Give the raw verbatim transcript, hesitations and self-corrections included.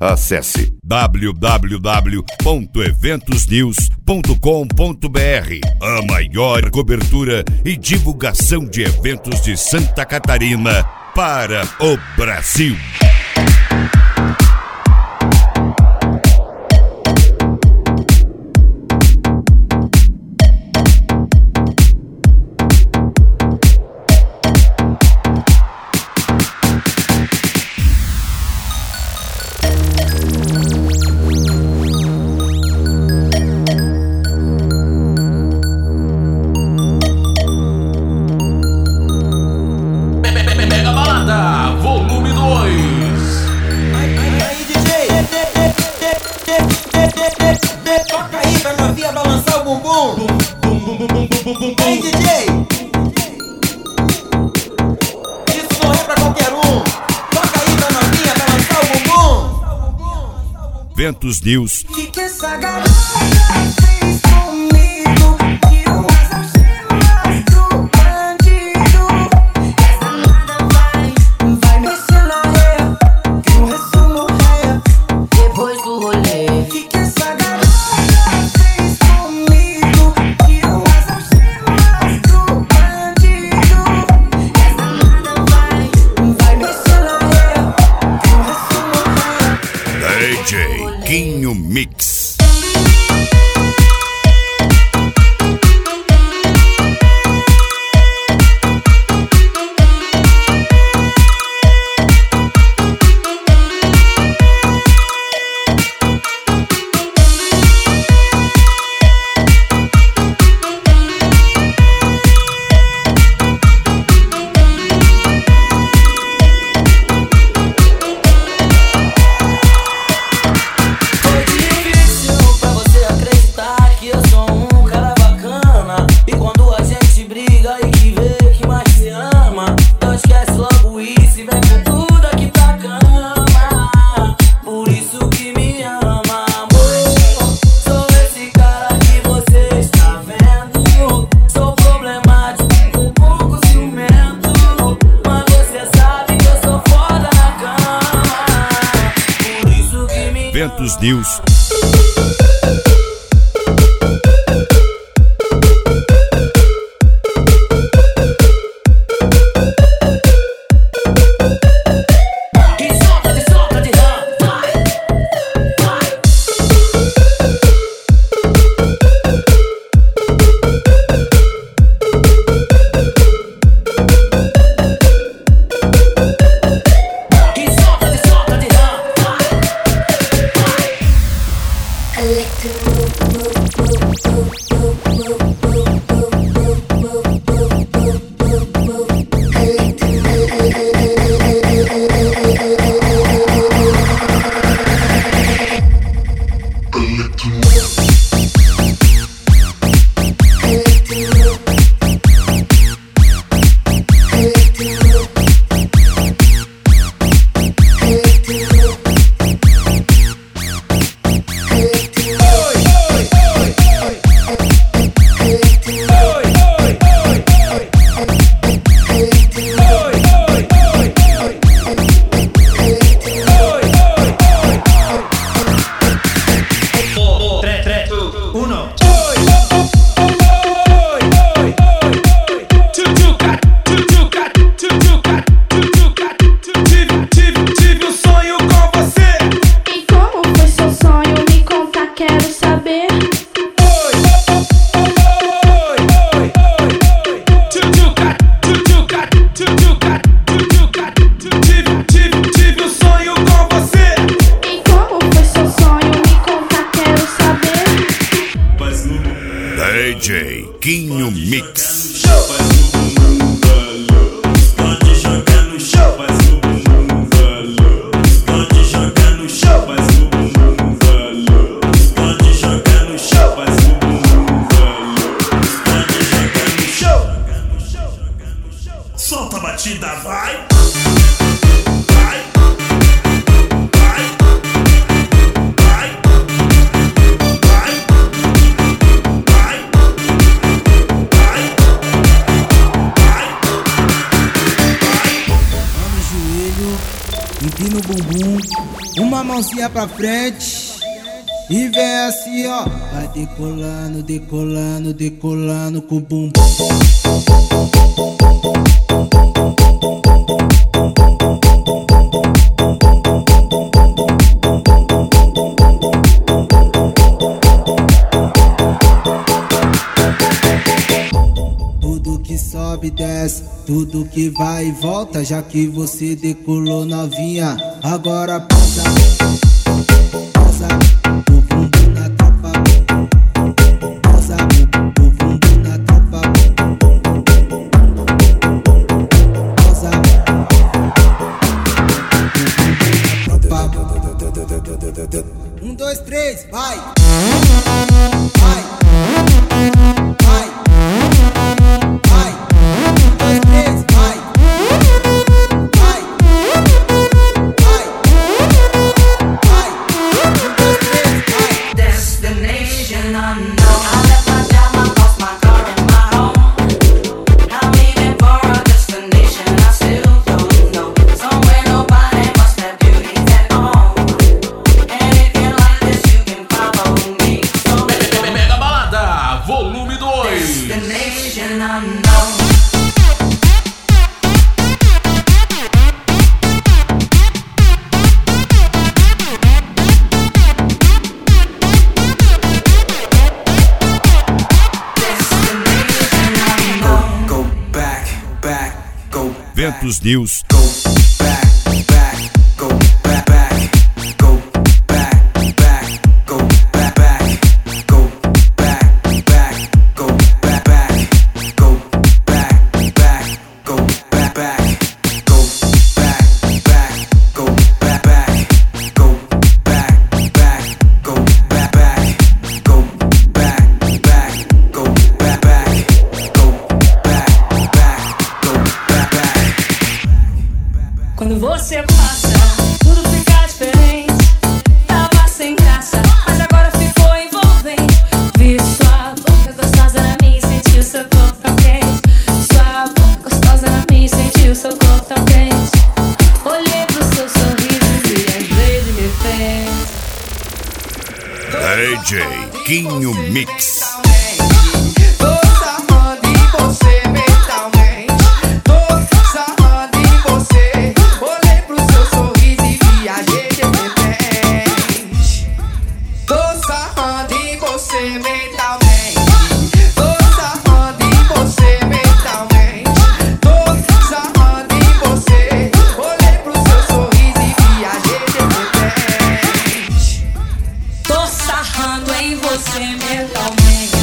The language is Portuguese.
Acesse w w w ponto eventos news ponto com ponto b r, a maior cobertura e divulgação de eventos de Santa Catarina para o Brasil. Toca aí pra novinha balançar o bumbum. Ei, D J, isso não é pra qualquer um. Toca aí pra novinha balançar o bumbum. Eventos News. Que que essa garota fez comigo? Tirou as algemas do bandido. Essa nada vai, vai mexer na ré, que o resto morrer depois do rolê. Que que essa garota fez comigo? Tirou as algemas do bandido. Essa nada vai, vai mexer na ré, que o resto morrer. D J Quinho Mix. Eventos News. D J Quinho Mix. Pode jogar no chão, faz o bumbum valor. Pode jogar no chão, faz o bumbum valor. Pode jogar no chão, faz o bumbum valor. Pode jogar no chão. Solta a batida, vai. bumbum, uma mãozinha pra frente e vem assim, ó. Vai decolando, decolando, decolando com o bumbum. Tudo que sobe e desce, tudo que vai e volta, já que você decolou novinha, agora passa, passa o bumbum na tropa, passa o bumbum na tropa, passa o bumbum na tropa. Um, dois, três, vai! Vai! Vai! Ventos News. Quando você passa, tudo fica diferente. Tava sem graça, mas agora ficou envolvente. Vi sua boca gostosa na minha, senti o seu corpo tão quente. Sua boca gostosa na minha, senti o seu corpo tão quente. Olhei pro seu sorriso e lembrei de me fez. D J Quinho Mix. Em você mentalmente.